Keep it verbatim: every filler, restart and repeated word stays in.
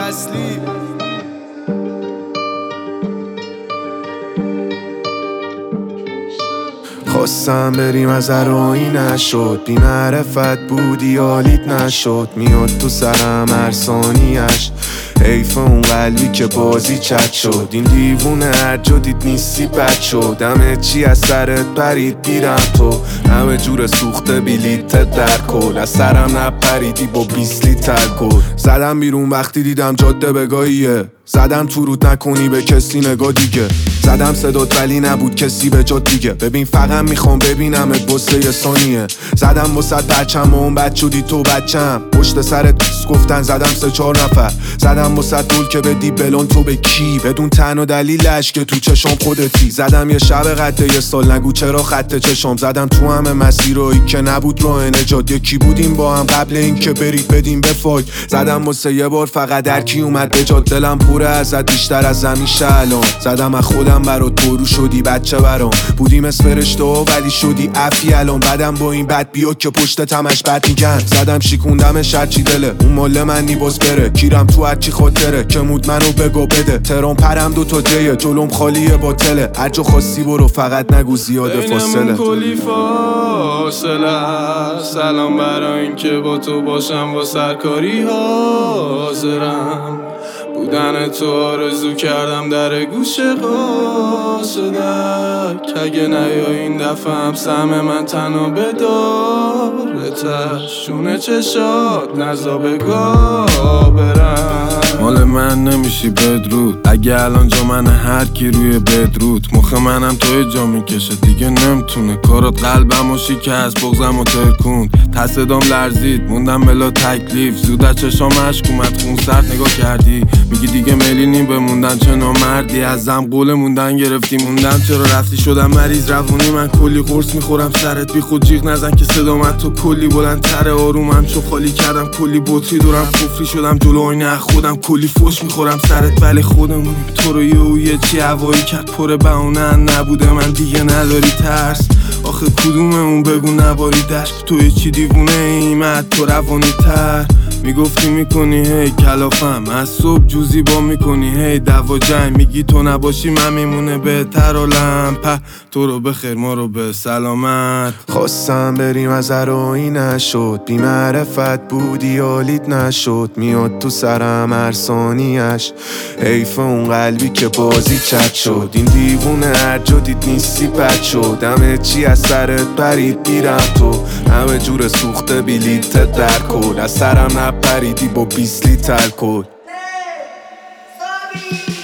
اصلی. خواستم بریم از ارایی نشد، بی معرفت بودی حالیت نشد. میاد تو سرم هر ثانیش، حیف اون قلبی که بازی چت شد. این دیوونه هر جا دید نیستی بد شد. همه چی از سرت پرید بیرم تو، همه جور سوخته بلیت در کل. از سرم نپریدی با بیست لیتر الکل. زدم بیرون وقتی دیدم جاده بگاهیه، زدم تو رود نکنی به کسی نگاه دیگه. زدم صدات ولی نبود کسی به جا دیگه. ببین فقط میخوام ببینمت بسه یه ثانیه. زدم وسط بچم و اون بد شدی تو بچم. پشت سرت گفتن زدم سه چهار نفر. زدم وسط دول که بدی بلون تو به کی، بدون تنها دلیلش که تو چشم خودتی. زدم یه شب قد یه سال نگو چرا خط چشم. زدم تو همه مسیرایی که نبود راه نجات. یکی بودیم با هم قبل این که برید بدیم به فاک. زدم واسه یه بار فقط در کی اومد به جات. دلم پره ازت بیشتر از همیشه الان. زدم از خودم برات پرو شدی بچه برام. بودیم از فرشته ها ولی شدی عفی الان. بعدم با این بد بیا که پشت تمش بد میگن. زدم شیکوندمش هرچی دله، اون مال من نیباز بره. کیرم تو هرچی خاطره که مود منو بگو بده. ترام پرم دو تا جیه جلوم خالیه باطله. هر جا خواستی برو فقط نگو زیاده فاصله. بینمون کلی فاصله، سلام برای این که با تو باشم و سرکاری حاضرم. بودن تو آرزو کردم در گوش قاصدک. اگه نیا این دفعه هم سهم من تنها بدارتش. شونه چشات نزا بگاه برم. مال من نمیشی بدرود اگه الان جا من هر کی روی بدرود. مخ منم توی جا میکشه دیگه نمتونه. کارات قلبم و شکست بغزم و ترکوند. تصدام لرزید موندم بلا تکلیف. زود از چشام عشق اومد خون سرد نگاه کردی. میگی دیگه میلینی بموندن چه نامردی. ازم قول موندن گرفتی موندم چرا رفتی. شدم مریض روانی من کلی قرص میخورم سرت بی خود جیغ نزن که صدامت تو کلی بلندتر. آرومم چو خالی کردم کلی بطری دورم کفری شدم جلو آینه خودم. کلی فوش میخورم سرت ولی خودمونیم. تو رو یه و یه چی هوایی کرد پر بهونه نبوده من دیگه نداری ترس. آخه کدوممون بگو نباری دشت. توی چی دیوونه ایمت تو روانی تر. میگفتی میکنی هی کلافم از صبح جوزی با میکنی هی دوا جنگ. میگی تو نباشی من میمونه بهتر عالم. په تو رو بخیر ما رو به سلامت. خواستم بریم از ارایی نشد، بی معرفت بودی حالیت نشد. میاد تو سرم هر ثانیش، حیف اون قلبی که بازی چت شد. این دیوونه هر جا دید نیستی بد شد. همه چی از سرت پرید بیرم تو، همه جور سوخته بلیت در کل. از سرم نپریدی با بیست لیتر الکل.